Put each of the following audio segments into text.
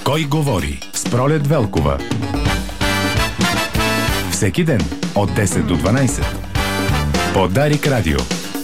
Кой говори с Пролет Велкова? Всеки ден от 10 до 12 по Дарик Радио.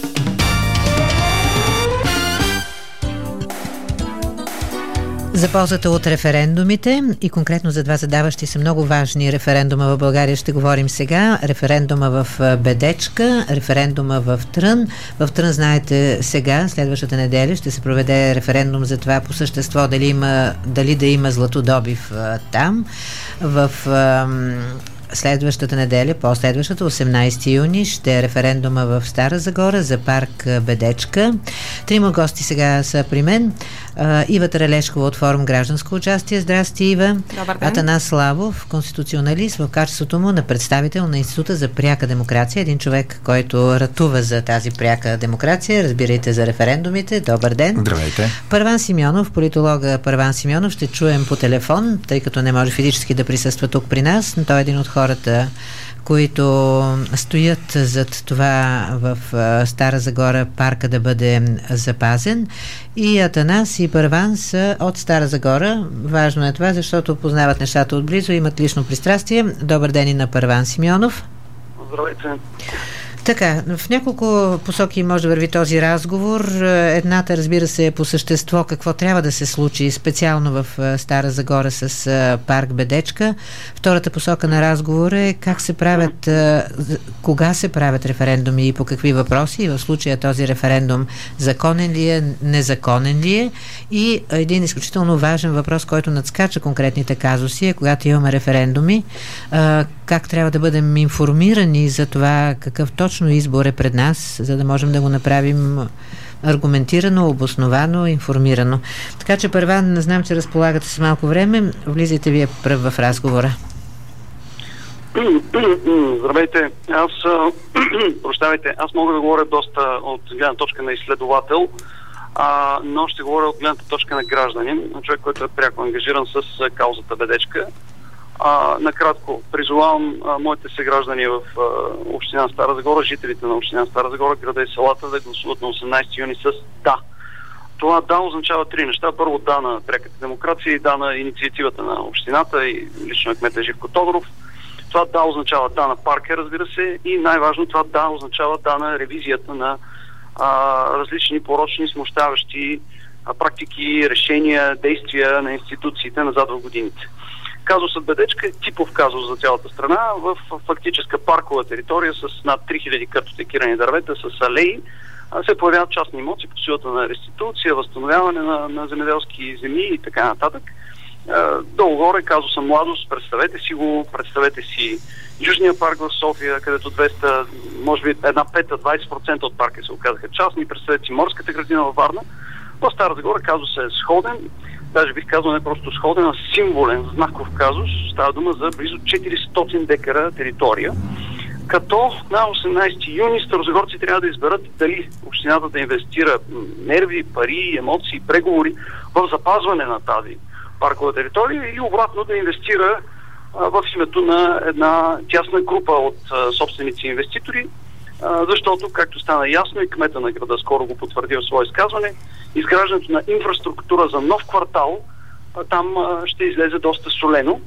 За ползата от референдумите и конкретно за два задаващи се много важни референдума в България ще говорим сега. Референдума в Бедечка, референдума в Трън. В Трън, знаете, сега, следващата неделя, ще се проведе референдум за това по същество дали да има златодобив там. В следващата неделя, последващата, 18 юни, ще е референдума в Стара Загора за парк Бедечка. Трима гости сега са при мен. Ива Таралешкова от Форум Гражданско участие. Здрасти, Ива. Добър ден. Атанас Славов, конституционалист в качеството му на представител на Института за пряка демокрация. Един човек, който ратува за тази пряка демокрация. Разбирайте за референдумите. Добър ден. Здравейте. Първан Симеонов, политолога Първан Симеонов, ще чуем по телефон, тъй като не може физически да присъства тук при нас, но той е един от хората, които стоят зад това в Стара Загора парка да бъде запазен. И Атанас и Първан са от Стара Загора. Важно е това, защото познават нещата отблизо, имат лично пристрастие. Добър ден и на Първан Симеонов. Здравейте. Така, в няколко посоки може да върви този разговор. Едната, разбира се, е по същество какво трябва да се случи специално в Стара Загора с парк Бедечка. Втората посока на разговор е как се правят, кога се правят референдуми и по какви въпроси. И в случая този референдум законен ли е, незаконен ли е. И един изключително важен въпрос, който надскача конкретните казуси, е когато имаме референдуми, как трябва да бъдем информирани за това какъв точно избор е пред нас, за да можем да го направим аргументирано, обосновано, информирано. Така че, Първан, знам, че разполагате с малко време. Влизайте вие пръв в разговора. Здравейте. Аз мога да говоря доста от гледна точка на изследовател, но ще говоря от гледната точка на гражданин, човек, който е пряко ангажиран с каузата Бедечка. Накратко, призовавам моите съграждани в община Стара Загора, жителите на община Стара Загора, града и селата, да гласуват на 18 юни с да. Това да означава три неща. Първо, да на пряката демокрация и да на инициативата на общината и лично кмета Живко Тодоров. Това да означава да на парка, разбира се, и най-важно това да означава да на ревизията на различни порочни, смущаващи практики, решения, действия на институциите назад в годините. Казусът Бедечка е типов казус за цялата страна в фактическа паркова територия с над 3000 картотекирани дървета, с алеи. Се появяват частни имоти по силата на реституция, възстановяване на земеделски земи и така нататък. Долу-горе казуса Младост, представете си Южния парк в София, където 200, може би една пета, 20% от парка се оказаха частни. Представете си Морската градина във Варна. В Стара Загора казусът е сходен. Даже бих казал не просто сходен, а символен, знаков казус. Става дума за близо 400 декара територия. Като на 18 юни старозагорци трябва да изберат дали общината да инвестира нерви, пари, емоции, преговори в запазване на тази паркова територия или обратно да инвестира в името на една тясна група от собственици и инвеститори, защото, както стана ясно и кмета на града скоро го потвърди в свое изказване, изграждането на инфраструктура за нов квартал там ще излезе доста солено.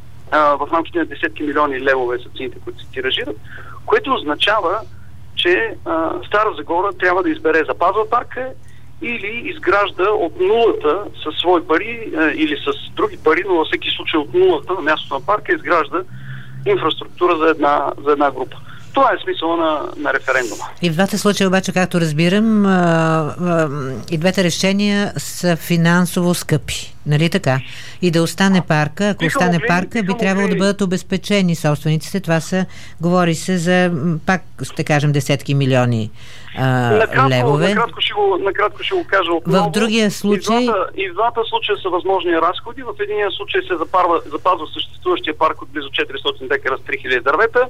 В рамките на десетки милиони левове са цените, които се тиражират, което означава, че Стара Загора трябва да избере запазва парка или изгражда от нулата със свои пари или с други пари, но във всеки случай от нулата на мястото на парка изгражда инфраструктура за една група. Това е смисъл на референдума. И в двата случая обаче, както разбирам, и двете решения са финансово скъпи. Нали така? И да остане парка, ако остане парка, би трябвало да бъдат обезпечени собствениците. Това говори се за, пак ще кажем, десетки милиони левове. Накратко ще го кажа отново. В другия случай... И в двата случая са възможни разходи. В единия случай се запазва съществуващия парк от близо 400 декара с 3000 дървета,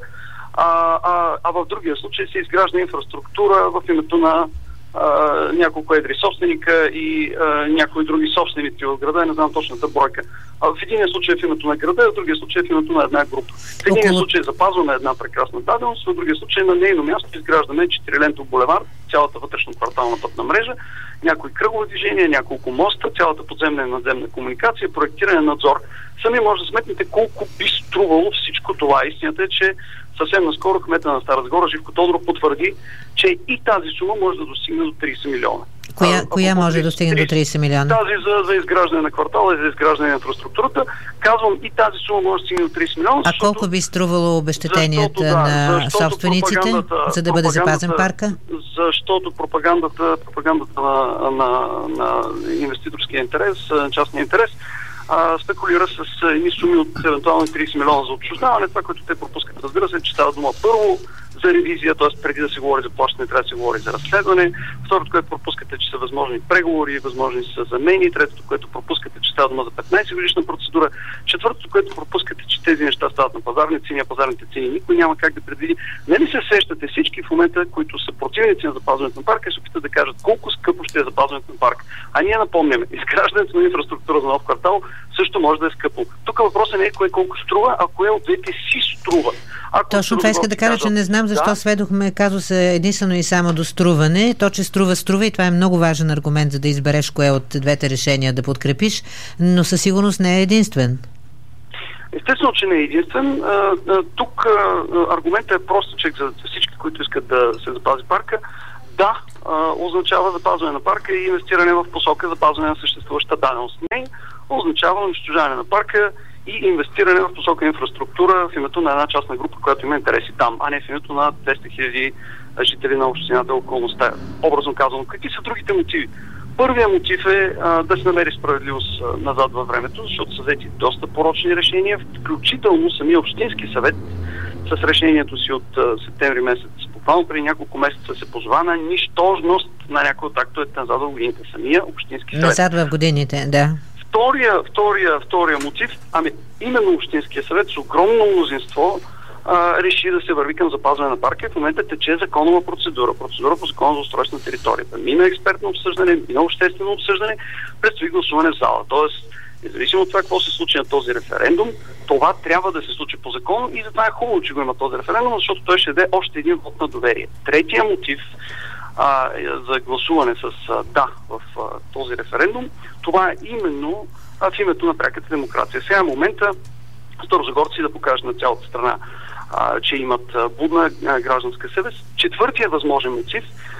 а в другия случай се изгражда инфраструктура в името на няколко едри собственика и някои други собственици в града, не знам точната бройка. В единия случай в името на града, в другия случай в името на една група. В единия случай запазваме една прекрасна даденост, в другия случай на нейно място изграждаме 4-лентов булевар, цялата вътрешно-квартална пътна мрежа, някои кръгови движения, няколко моста, цялата подземна и надземна комуникация, проектиране, надзор. Сами може да сметнете колко би струвало всичко това. Истината е, че съвсем наскоро кмета на Стара Загора Живко Тодоров потвърди, че и тази сума може да достигне до 30 милиона. Коя може да достигне до 30 милиона? Тази за изграждане на квартала и за изграждане на инфраструктурата. Казвам, и тази сума може да стигне до 30 милиона. А колко би струвало обезщетенията на собствениците, за да бъде запазен парка? Защото пропагандата на инвеститорския интерес, частния интерес, спекулира с едни суми от евентуално 30 милиона за отчуждаване. Това, което те пропускат, разбира се, че става дума първо за ревизия, т.е. преди да се говори за плащане, трябва да се говори за разследване. Второто, което пропускате, че са възможни преговори, възможни са замени. Третото, което пропускате, че става дума за 15 годишна процедура. Четвъртото, което пропускате, че тези неща стават на пазарни цени, а пазарните цени никой няма как да предвиди. Нали се сещате всички в момента, които са противници на запазването на парка и се опитат да кажат колко скъпо ще е запазването на парка. А ние напомняме, изграждането на инфраструктура за нов квартал също може да е скъпо. Тук въпросът не е кое колко струва, а кое от двете си струва. Точно това иска да кажа, че не знам защо сведохме казуса единствено и само до струване. То, че струва и това е много важен аргумент, за да избереш кое от двете решения да подкрепиш, но със сигурност не е единствен. Естествено, че не е единствен. Тук аргументът е простичък за всички, които искат да се запази парка. Да, означава запазване на парка и инвестиране в посока запазване на съществуваща даденост. Не, означава унищожаване на парка и инвестиране в посока инфраструктура в името на една частна група, която има интереси там, а не в името на 200 хиляди жители на общината околността. Образно казано, какви са другите мотиви? Първият мотив е да се намери справедливост назад във времето, защото са взети доста порочни решения, включително самия общински съвет с решението си от септември месец. Буквално преди няколко месеца се позова на нищожност на някои от актовете назад в годините. Самия общински съвет. Назад в годините, да. Втория мотив, именно Общинския съвет с огромно мнозинство реши да се върви към запазване на парка. В момента тече законова процедура по закона за устройство на територията. Мина експертно обсъждане, мина обществено обсъждане, предстои гласуване в зала. Тоест, независимо от това какво се случи на този референдум, това трябва да се случи по закон и затова е хубаво, че го има този референдум, защото той ще даде още един вот на доверие. Третия мотив за гласуване с да в този референдум, това е именно в името на пряката демокрация. Сега е момента старозагорци да покажат на цялата страна, че имат будна гражданска съвест. Четвъртия възможен мотив,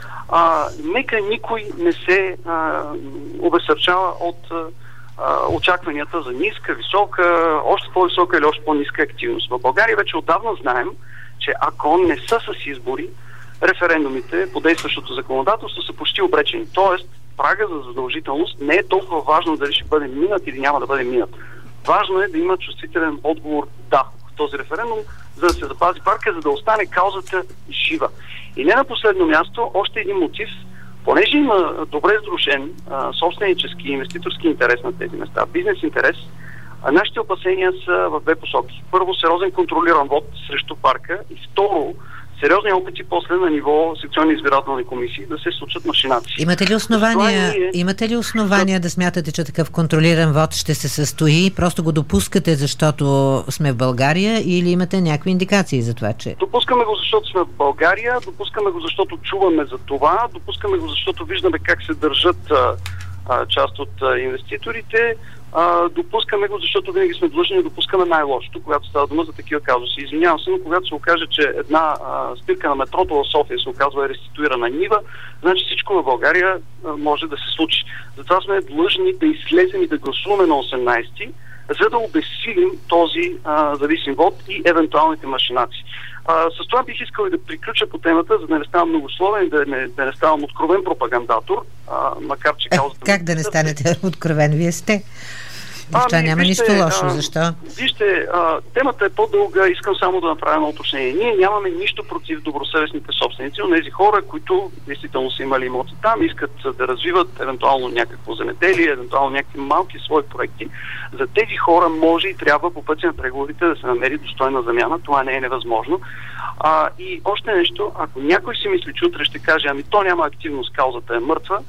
нека никой не се обезсърчава от очакванията за ниска, висока, още по-висока или още по-ниска активност. В България вече отдавна знаем, че ако не са с избори, референдумите по действащото законодателство са почти обречени. Тоест, прага за задължителност не е толкова важно дали ще бъде минат или няма да бъде минат. Важно е да има чувствителен отговор да в този референдум, за да се запази парка, за да остане каузата жива. И не на последно място, още един мотив, понеже има добре сдружен собственически и инвеститорски интерес на тези места, бизнес интерес, нашите опасения са в две посоки. Първо, сериозен контролиран вод срещу парка и второ, сериозни опити после на ниво секционни избирателни комисии да се случат машинации. Имате ли основания да смятате, че такъв контролиран вод ще се състои? Просто го допускате, защото сме в България, или имате някакви индикации за това, че... Допускаме го, защото сме в България, допускаме го, защото чуваме за това, допускаме го, защото виждаме как се държат част от инвеститорите, допускаме го, защото винаги сме длъжни да допускаме най-лошото, когато става дума за такива казуси. Извинявам се, но когато се окаже, че една спирка на метрото в София се оказва реституирана нива, значи всичко в България може да се случи. Затова сме длъжни да излезем и да гласуваме на 18-ти, за да обезсилим този зависим вод и евентуалните машинации. С това бих искал и да приключа по темата, за да не ставам многословен, да не ставам откровен пропагандатор, макар че каузата... Как да не станете откровен? Вие сте. Това няма нищо лошо. Защо? Вижте, темата е по-дълга, искам само да направя едно уточнение. Ние нямаме нищо против добросъвестните собственици, но тези хора, които действително са имали имоти там, искат да развиват евентуално някакво земеделие, евентуално някакви малки свои проекти. За тези хора може и трябва по пътя на преговорите да се намери достойна замяна. Това не е невъзможно. И още нещо, ако някой си мисли, че утре ще каже, то няма активност, каузата е мъртва,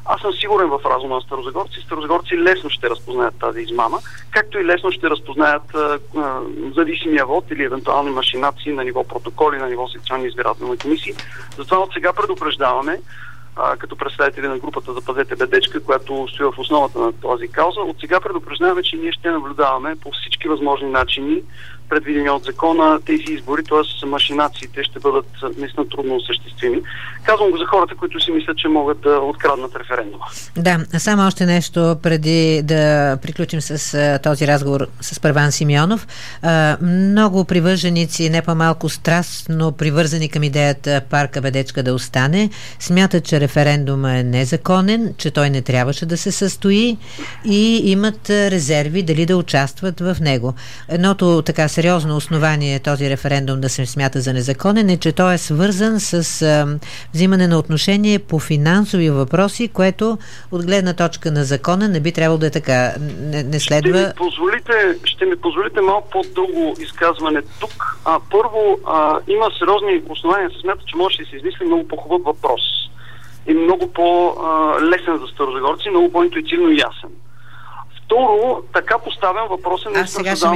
Аз съм сигурен в разума на старозагорци. Старозагорци лесно ще разпознаят тази измама, както и лесно ще разпознаят зависимия вод или евентуални машинации на ниво протоколи, на ниво секционни избирателни комисии. Затова от сега предупреждаваме, като представители на групата Запазете Бедечка, която стои в основата на тази кауза, от сега предупреждаваме, че ние ще наблюдаваме по всички възможни начини, предвидени от закона, тези избори, т.е. машинациите ще бъдат наистина трудно осъществими. Казвам го за хората, които си мислят, че могат да откраднат референдума. Да, само още нещо преди да приключим с този разговор с Първан Симеонов. Много привърженици, не по-малко страстно привързани към идеята парка Бедечка да остане, смятат, че референдума е незаконен, че той не трябваше да се състои и имат резерви дали да участват в него. Едното така сериозно основание този референдум да се смята за незаконен е, че той е свързан с взимане на отношение по финансови въпроси, което от гледна точка на закона не би трябвало да е така. Не следва... Ще ми позволите малко по-дълго изказване тук. Първо, има сериозни основания да се смята, че може да се измисли много по-хубав въпрос. И много по-лесен за старозагорци, много по-интуитивно и ясен. Второ, така поставям въпроса, не сега ще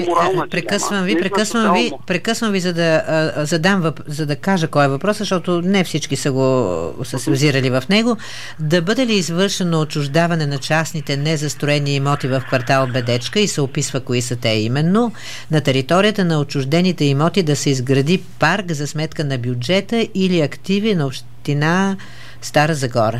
прекъсвам ви, за да кажа кой е въпрос, защото не всички са се взирали в него. Да бъде ли извършено отчуждаване на частните незастроени имоти в квартал Бедечка и се описва кои са те именно, на територията на отчуждените имоти да се изгради парк за сметка на бюджета или активи на община Стара Загора?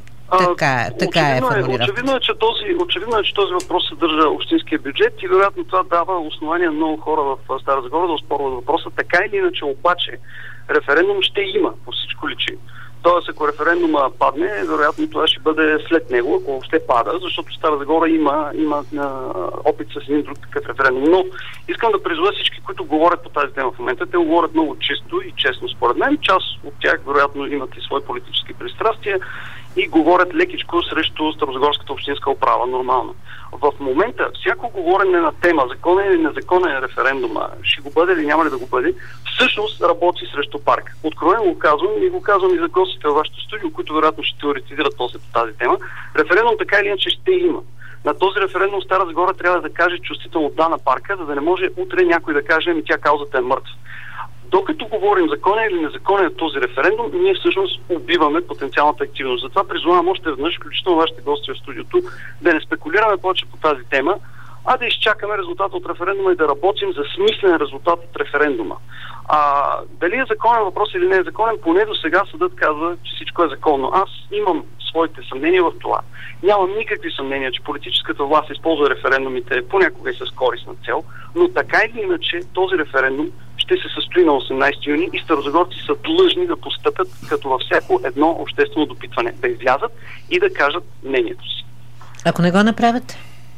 Така е формулировка. Очевидно е, че този въпрос съдържа общинския бюджет и вероятно това дава основание на много хора в Стара Загора да оспорват въпроса. Така или иначе обаче референдум ще има, по всичко личи. Тоест, ако референдума падне, вероятно това ще бъде след него, ако въобще пада, защото Стара Загора има опит с един друг такъв референдум. Но искам да призова всички, които говорят по тази тема в момента. Те говорят много чисто и честно според мен. Част от тях вероятно имат и свои политически пристрастия и говорят лекичко срещу Старозагорската общинска управа, нормално. В момента всяко говорене на тема законен или незаконен референдума, ще го бъде или няма ли да го бъде, всъщност работи срещу парк. Откровено го казвам и го казвам и за гостите във вашето студио, които вероятно ще теоретизират после по тази тема. Референдум така или иначе ще има. На този референдум Стара Загора трябва да каже чувствително да на парка, за да не може утре някой да каже, тя каузата е мъртва. Докато говорим законен или незаконен от този референдум, ние всъщност убиваме потенциалната активност. Затова призовавам още веднъж, включително вашите гости в студиото, да не спекулираме повече по тази тема, а да изчакаме резултата от референдума и да работим за смислен резултат от референдума. Дали е законен въпрос или не е законен, поне до сега съдът казва, че всичко е законно. Аз имам своите съмнения в това. Нямам никакви съмнения, че политическата власт използва референдумите понякога и с корисна цел, но така или иначе този референдум ще се състои на 18 юни и старозагорци са длъжни да постъпят като във всяко едно обществено допитване, да излязат и да кажат мнението си. Ако не го направят?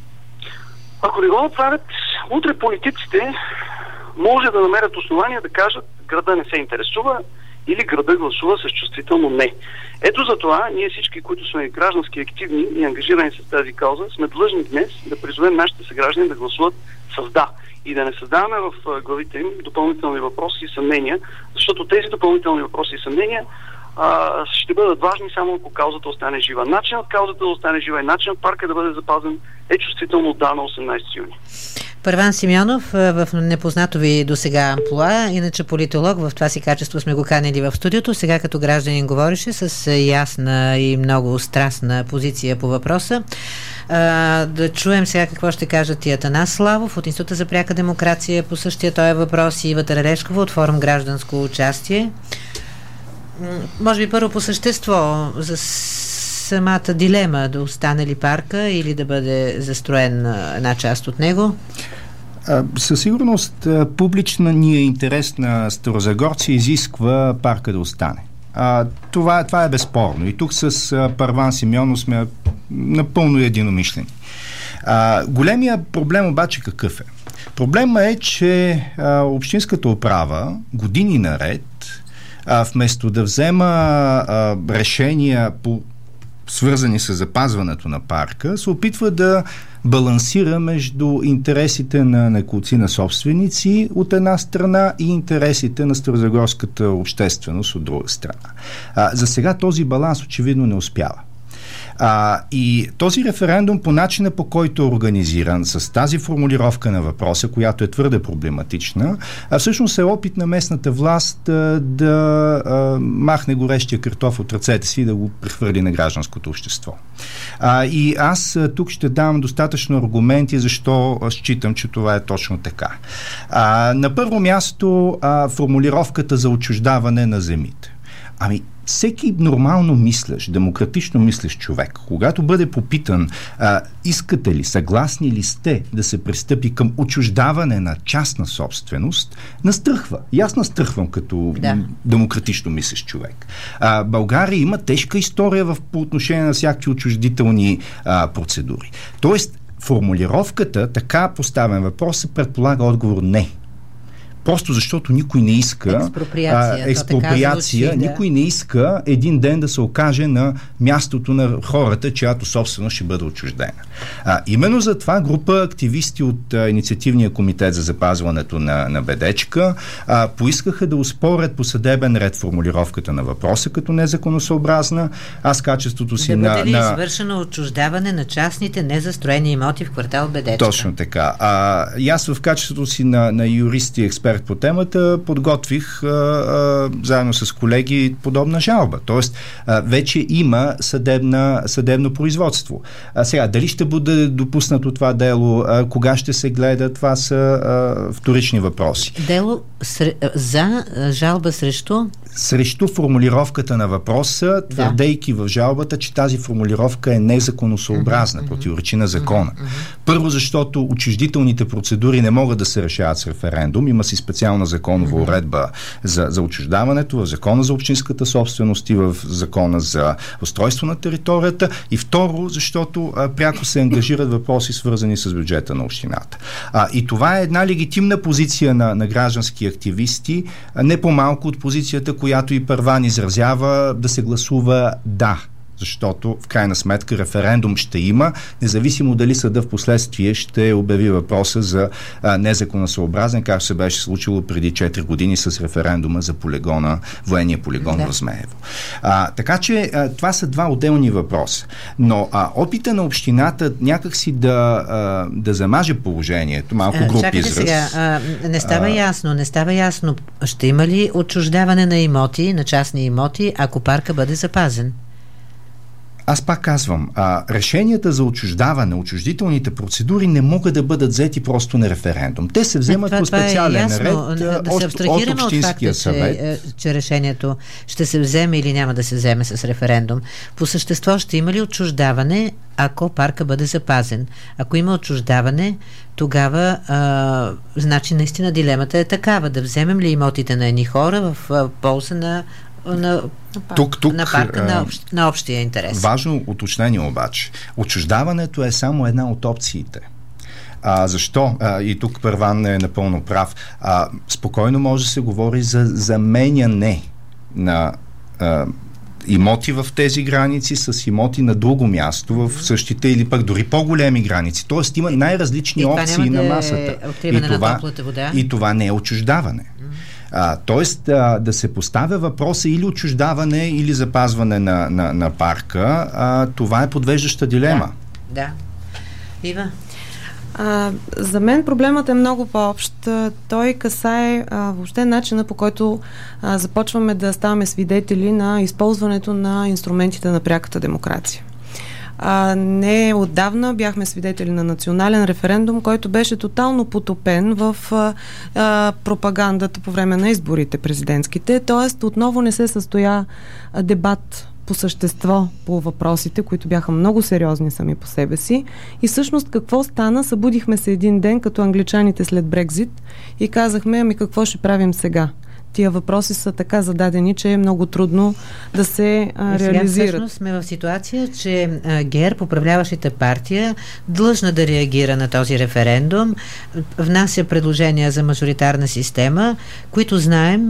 Ако не го направят, утре политиците може да намерят основания да кажат града не се интересува или града гласува с чувствително не. Ето за това ние всички, които сме граждански активни и ангажирани с тази кауза, сме длъжни днес да призовем нашите съграждани да гласуват с да и да не създаваме в главите им допълнителни въпроси и съмнения, защото тези допълнителни въпроси и съмнения ще бъдат важни само ако каузата остане жива. Начинът каузата да остане жива и начинът парка да бъде запазен е чувствително да на 18 юни. Първан Симеонов в непознато ви до сега амплоа, иначе политолог, в това си качество сме го канили в студиото, сега като гражданин говореше с ясна и много страстна позиция по въпроса. Да чуем сега какво ще кажат и Атанас Славов от Института за пряка демокрация по същия този въпрос и Ива Тарарешкова от форум Гражданско участие. Може би първо по същество за самата дилема да остане ли парка или да бъде застроен една част от него? Със сигурност публичният интерес на старозагорци изисква парка да остане. Това е безспорно. И тук с Първан Симеонов сме напълно единомишлени. Големия проблем обаче какъв е? Проблема е, че общинската управа години наред вместо да взема решения свързани с запазването на парка, се опитва да балансира между интересите на неколцина собственици от една страна и интересите на старозагорската общественост от друга страна. За сега този баланс очевидно не успява. И този референдум по начина, по който е организиран, с тази формулировка на въпроса, която е твърде проблематична, всъщност е опит на местната власт да махне горещия картоф от ръцете си и да го прехвърли на гражданското общество. И аз тук ще дам достатъчно аргументи защо считам, че това е точно така. На първо място формулировката за отчуждаване на земите. Всеки нормално мислещ, демократично мислещ човек, когато бъде попитан искате ли, съгласни ли сте да се пристъпи към отчуждаване на частна собственост, настръхва. И аз настръхвам като демократично мислещ човек. България има тежка история по отношение на всякакви отчуждителни процедури. Тоест, формулировката, така поставен въпрос, се предполага отговор не. Просто защото никой не иска експроприация, никой не иска един ден да се окаже на мястото на хората, чиято собственост ще бъде отчуждена. Именно за това група активисти от Инициативния комитет за запазването на Бедечка поискаха да оспорят по съдебен ред формулировката на въпроса като незаконосъобразна. Аз качеството си да бъде ли извършено отчуждаване на частните незастроени имоти в квартал Бедечка? Точно така. И аз в качеството си на юрист и експерт по темата подготвих заедно с колеги подобна жалба. Тоест, вече има съдебно производство. Сега, дали ще бъде допуснато това дело, кога ще се гледа, това са вторични въпроси. Дело за жалба срещу формулировката на въпроса, твърдейки в жалбата, че тази формулировка е незаконосъобразна, противоречи на закона. Първо, защото отчуждителните процедури не могат да се решават с референдум. Има си специална законова уредба за отчуждаването, в закона за общинската собственост и в закона за устройство на територията. И второ, защото пряко се ангажират въпроси, свързани с бюджета на общината. И това е една легитимна позиция на граждански активисти, не по-малко от позицията, която и Първан изразява, да се гласува да. Защото в крайна сметка референдум ще има, независимо дали съда в последствие ще обяви въпроса за незаконосъобразен, както се беше случило преди 4 години с референдума за военния полигон в Змеево. Така че това са два отделни въпроса. Но опита на общината някакси да замаже положението, малко груб израз. Сега, не става ясно. Ще има ли отчуждаване на имоти, на частни имоти, ако парка бъде запазен? Аз пак казвам, решенията за отчуждаване, отчуждителните процедури не могат да бъдат взети просто на референдум. Те се вземат по специален ред от Общинския съвет. Че решението ще се вземе или няма да се вземе с референдум. По същество ще има ли отчуждаване, ако парка бъде запазен? Ако има отчуждаване, тогава значи наистина дилемата е такава. Да вземем ли имотите на едни хора в полза на парка на общия интерес. Важно уточнение обаче. Отчуждаването е само една от опциите. Защо? И тук Първан е напълно прав. Спокойно може да се говори за заменяне на имоти в тези граници с имоти на друго място в същите или пък дори по-големи граници. Тоест има най-различни опции на масата. И това не е отчуждаване. Тоест да се поставя въпроса или отчуждаване, или запазване на парка, това е подвеждаща дилема. Да. Ива? За мен проблемът е много по-общ. Той касае въобще начина, по който започваме да ставаме свидетели на използването на инструментите на пряката демокрация. Не отдавна бяхме свидетели на национален референдум, който беше тотално потопен в пропагандата по време на изборите президентските. Тоест, отново не се състоя дебат по същество по въпросите, които бяха много сериозни сами по себе си. И всъщност какво стана? Събудихме се един ден като англичаните след Брекзит и казахме, какво ще правим сега? Тия въпроси са така зададени, че е много трудно да се реализират. Сега всъщност сме в ситуация, че ГЕРБ, управляващата партия, длъжна да реагира на този референдум, внася предложения за мажоритарна система, които знаем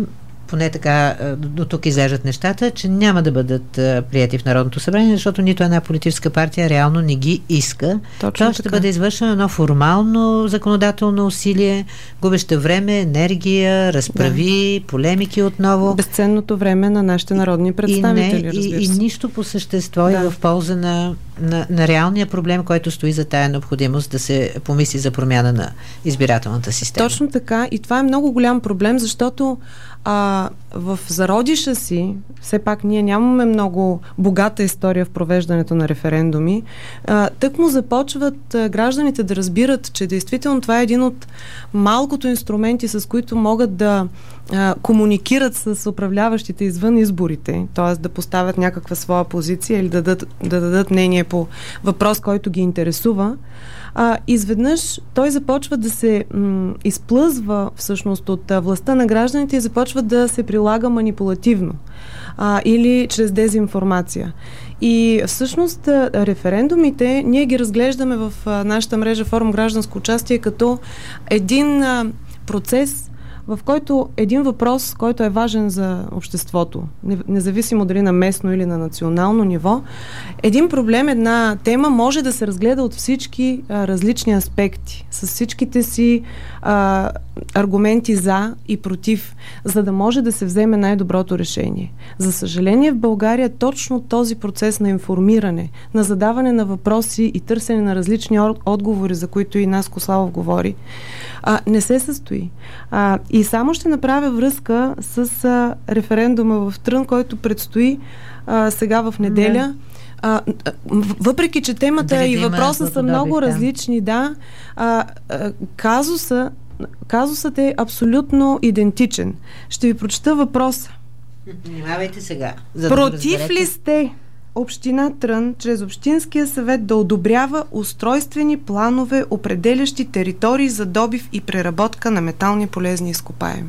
поне така до тук излежат нещата, че няма да бъдат прияти в Народното събрание, защото нито една политическа партия реално не ги иска. Това ще бъде извършено едно формално законодателно усилие, губеща време, енергия, разправи, полемики отново. Безценното време на нашите народни представители, и нищо по същество и в полза на реалния проблем, който стои за тая необходимост да се помисли за промяна на избирателната система. Точно така. И това е много голям проблем, защото в зародиша си, все пак ние нямаме много богата история в провеждането на референдуми, тъкмо започват гражданите да разбират, че действително това е един от малкото инструменти, с които могат да комуникират с управляващите извън изборите, т.е. да поставят някаква своя позиция или да дадат мнение по въпрос, който ги интересува. Изведнъж той започва да се изплъзва всъщност от властта на гражданите и започва да се прилага манипулативно или чрез дезинформация. И всъщност референдумите ние ги разглеждаме в нашата мрежа Форум Гражданско участие като един процес, в който един въпрос, който е важен за обществото, независимо дали на местно или на национално ниво, един проблем, една тема може да се разгледа от всички различни аспекти, с всичките си аргументи за и против, за да може да се вземе най-доброто решение. За съжаление, в България точно този процес на информиране, на задаване на въпроси и търсене на различни отговори, за които и Наско Славов говори, не се състои. И само ще направя връзка с референдума в Трън, който предстои сега в неделя. Въпреки, че темата и въпроса са много различни, казусът е абсолютно идентичен. Ще ви прочета въпроса. Внимавайте сега. Против ли сте Община Трън чрез Общинския съвет да одобрява устройствени планове, определящи територии за добив и преработка на метални полезни изкопаеми?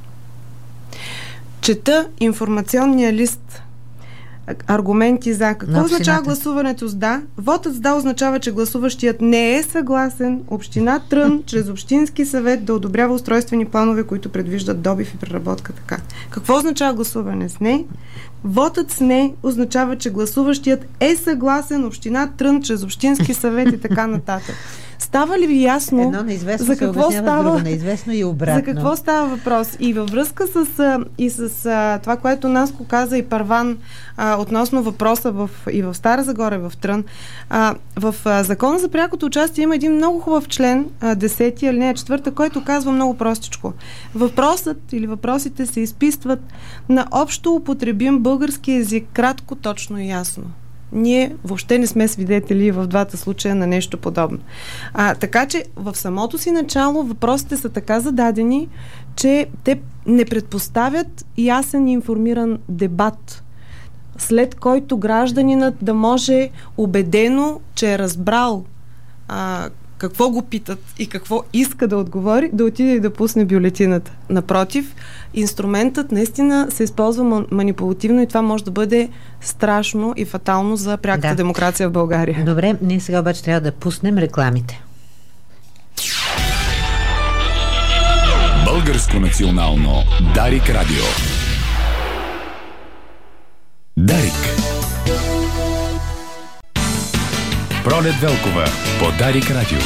Чета информационния лист. Аргументи за. Какво означава гласуването с да? Вотът с да означава, че гласуващият не е съгласен Община Трън чрез Общински съвет да одобрява устройствени планове, които предвиждат добив и преработка така. Какво означава гласуване с не? Вотът с не означава, че гласуващият е съгласен Община Трън чрез Общински съвет и така нататък. Става ли ви ясно за какво става неизвестно и обратно? За какво става въпрос? И във връзка с това, което Наско каза и Първан относно въпроса и в Стара Загора, и в Трън, в Закона за прякото участие има един много хубав член, 10, алинея 4, който казва много простичко. Въпросът или въпросите се изписват на общо употребим български език, кратко, точно и ясно. Ние въобще не сме свидетели в двата случая на нещо подобно. Така че в самото си начало въпросите са така зададени, че те не предпоставят ясен и информиран дебат, след който гражданинът да може убедено, че е разбрал какво го питат и какво иска да отговори, да отиде и да пусне бюлетината. Напротив, инструментът наистина се използва манипулативно и това може да бъде страшно и фатално за пряката демокрация в България. Добре, ние сега обаче трябва да пуснем рекламите. Българско национално Дарик Радио. Дарик. Пролет Велкова по Дарик Радио.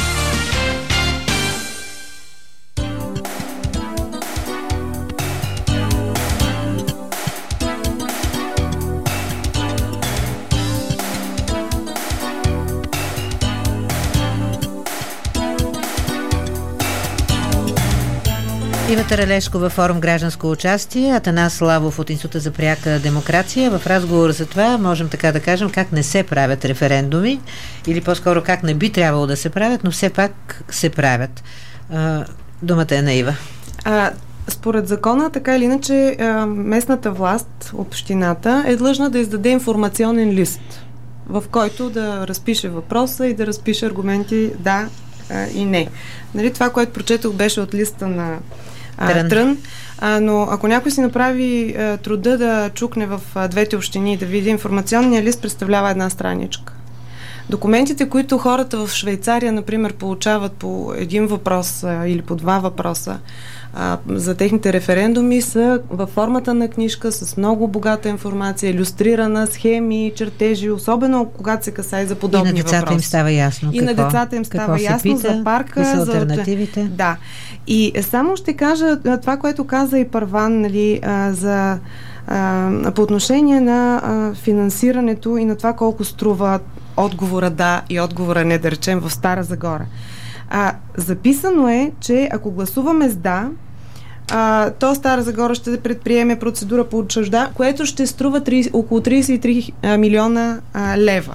Ива Таралешкова, Форум Гражданско участие, Атанас Славов от Института за пряка демокрация. В разговор за това можем така да кажем как не се правят референдуми или по-скоро как не би трябвало да се правят, но все пак се правят. Думата е на Ива. Според закона, така или иначе, местната власт, общината, е длъжна да издаде информационен лист, в който да разпише въпроса и да разпише аргументи да и не. Нали, това, което прочетох, беше от листа на Трън, но ако някой си направи труда да чукне в двете общини и да види, информационния лист представлява една страничка. Документите, които хората в Швейцария, например, получават по един въпрос или по два въпроса, за техните референдуми са във формата на книжка с много богата информация, илюстрирана, схеми, чертежи, особено когато се касае за подобни въпроси. И на децата им става ясно И на децата им става ясно за парка, за алтернативите. Да. И само ще кажа това, което каза и Първан, нали, по отношение на финансирането и на това колко струва отговора да и отговора не, да речем, в Стара Загора. Записано е, че ако гласуваме с да, то Стара Загора ще предприеме процедура по отчужда, което ще струва около 33 милиона лева.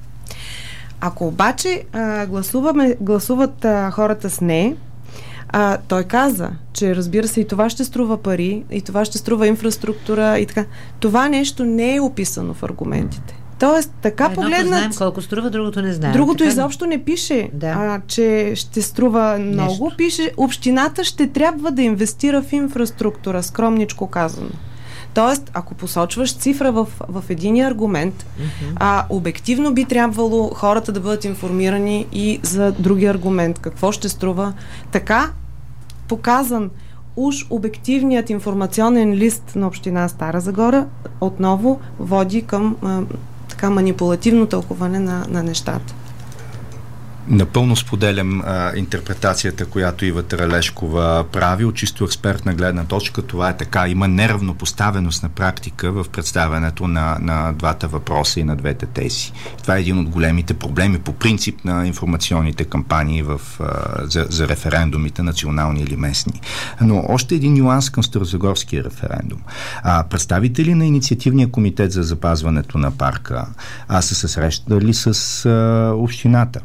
Ако обаче гласуват хората с не, той каза, че разбира се и това ще струва пари, и това ще струва инфраструктура и така. Това нещо не е описано в аргументите. Тоест, така погледнат... знаем колко струва, другото не знаем. Другото изобщо не пише, че ще струва много. Нещо. Пише, общината ще трябва да инвестира в инфраструктура, скромничко казано. Тоест, ако посочваш цифра в един аргумент, обективно би трябвало хората да бъдат информирани и за други аргумент. Какво ще струва? Така показан уж обективният информационен лист на община Стара Загора отново води към така манипулативно тълкуване на нещата. Напълно споделям интерпретацията, която Ива Таралешкова прави. От чисто експертна гледна точка това е така. Има неравнопоставеност на практика в представянето на двата въпроса и на двете тези. Това е един от големите проблеми по принцип на информационните кампании за референдумите, национални или местни. Но още един нюанс към Старозагорския референдум. Представители на Инициативния комитет за запазването на парка са се срещали с общината.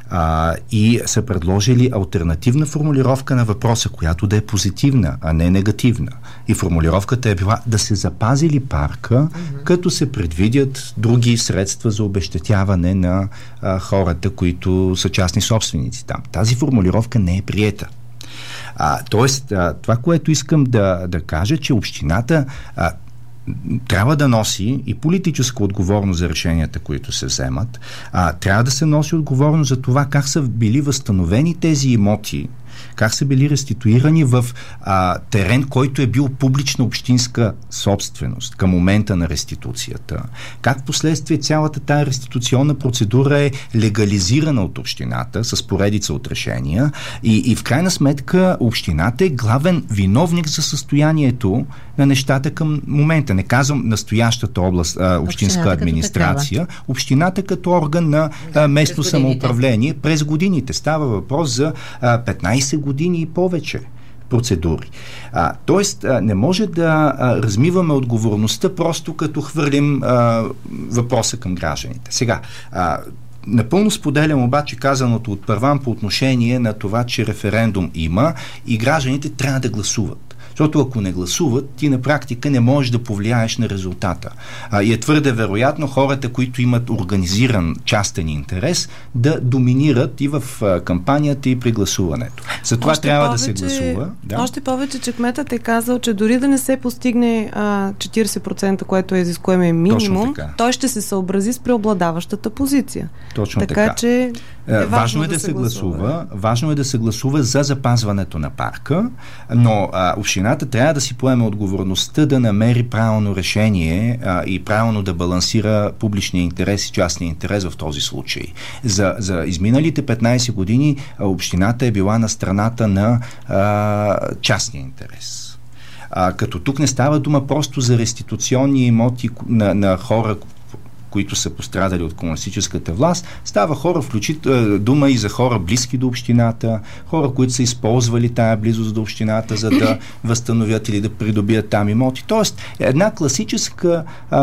И са предложили алтернативна формулировка на въпроса, която да е позитивна, а не негативна. И формулировката е била да се запази ли парка, като се предвидят други средства за обезщетяване на хората, които са частни собственици там. Тази формулировка не е приета. Тоест, това, което искам да кажа, че общината трябва да носи и политическа отговорност за решенията, които се вземат. Трябва да се носи отговорност за това как са били възстановени тези имоти, как са били реституирани в терен, който е бил публична общинска собственост към момента на реституцията. Как последствие цялата тая реституционна процедура е легализирана от общината с поредица от решения и в крайна сметка общината е главен виновник за състоянието на нещата към момента. Не казвам настоящата област, общинска администрация, общината като орган на местно самоуправление през годините. Става въпрос за 15 години и повече процедури. Тоест, не може да размиваме отговорността просто като хвърлим въпроса към гражданите. Сега, напълно споделям обаче казаното от Първан по отношение на това, че референдум има и гражданите трябва да гласуват. Защото ако не гласуват, ти на практика не можеш да повлияеш на резултата. И е твърде вероятно хората, които имат организиран частен интерес, да доминират и в кампанията и при гласуването. Затова трябва да се гласува. Да. Още повече, че кметът е казал, че дори да не се постигне 40%, което е изискуемия минимум, той ще се съобрази с преобладаващата позиция. Точно така. Че важно е да се гласува. Важно е да се гласува за запазването на парка, но общината трябва да си поеме отговорността да намери правилно решение и правилно да балансира публичния интерес и частния интерес в този случай. За изминалите 15 години общината е била на страната на частния интерес. Като тук не става дума просто за реституционни имоти на хора, които са пострадали от комунистическата власт, става дума и за хора близки до общината, хора, които са използвали тая близост до общината, за да възстановят или да придобият там имоти. Тоест, една класическа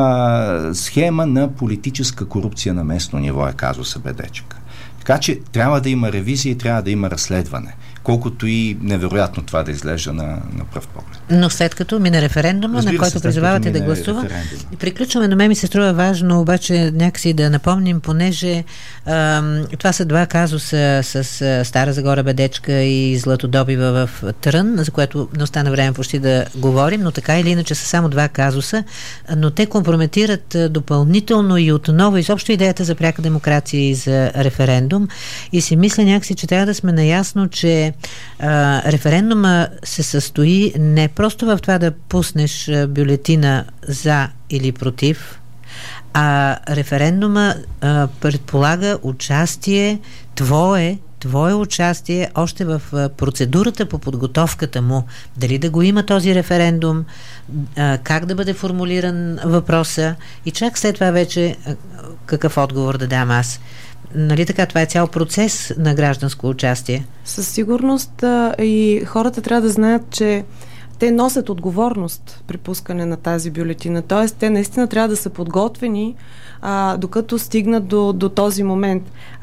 схема на политическа корупция на местно ниво е казуса Бедечка. Така че трябва да има ревизия и трябва да има разследване. Колкото и невероятно това да изглежда на пръв поглед. Но след като мине референдума, на който призовавате да гласува, приключваме, но мен ми се струва важно обаче някакси да напомним, понеже това са два казуса с Стара Загора, Бедечка и златодобива в Трън, за което не остана време почти да говорим, но така или иначе са само два казуса, но те компрометират допълнително и отново изобщо идеята за пряка демокрация и за референдум. референдум и си мисля някакси, че трябва да сме наясно, че референдума се състои не просто в това да пуснеш бюлетина за или против, а референдума предполага участие, твое участие още в процедурата по подготовката му. Дали да го има този референдум, как да бъде формулиран въпроса и чак след това вече какъв отговор да дам аз. Нали така, това е цял процес на гражданско участие. Със сигурност и хората трябва да знаят, че те носят отговорност при пускане на тази бюлетина. Тоест, те наистина трябва да са подготвени, докато стигнат до този момент.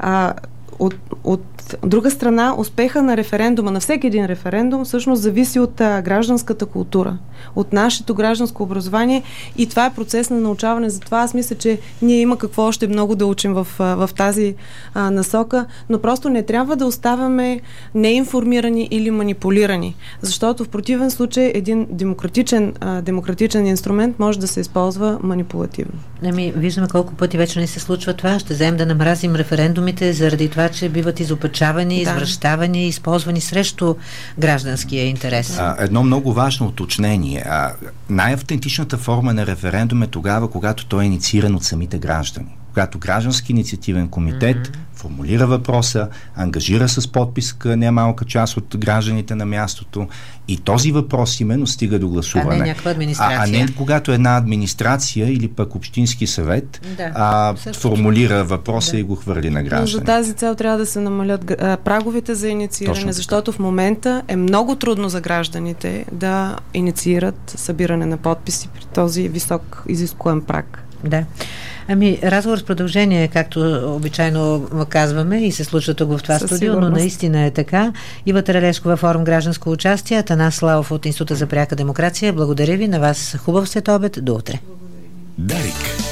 От друга страна, успеха на референдума, на всеки един референдум, всъщност зависи от гражданската култура, от нашето гражданско образование и това е процес на научаване. Затова аз мисля, че ние има какво още много да учим в тази насока, но просто не трябва да оставаме неинформирани или манипулирани, защото в противен случай един демократичен инструмент може да се използва манипулативно. Виждаме колко пъти вече не се случва това. Ще вземем да намразим референдумите заради това, че биват изопачавани, извращавани, използвани срещу гражданския интерес. Едно много важно уточнение. Най-автентичната форма на референдум е тогава, когато той е иницииран от самите граждани. Когато граждански инициативен комитет формулира въпроса, ангажира с подписка немалка част от гражданите на мястото и този въпрос именно стига до гласуване. А не някаква администрация. А не когато една администрация или пък общински съвет формулира въпроса и го хвърли на граждани. Но за тази цел трябва да се намалят праговете за иницииране, защото в момента е много трудно за гражданите да инициират събиране на подписи при този висок изискуем праг. Да. Разговор с продължение, както обичайно казваме и се случва тук в това студио, но наистина е така. Ива Таралешкова, форум Гражданско участие, Атанас Славов от Института за пряка демокрация. Благодаря ви, на вас хубав следобед, до утре. Дарик.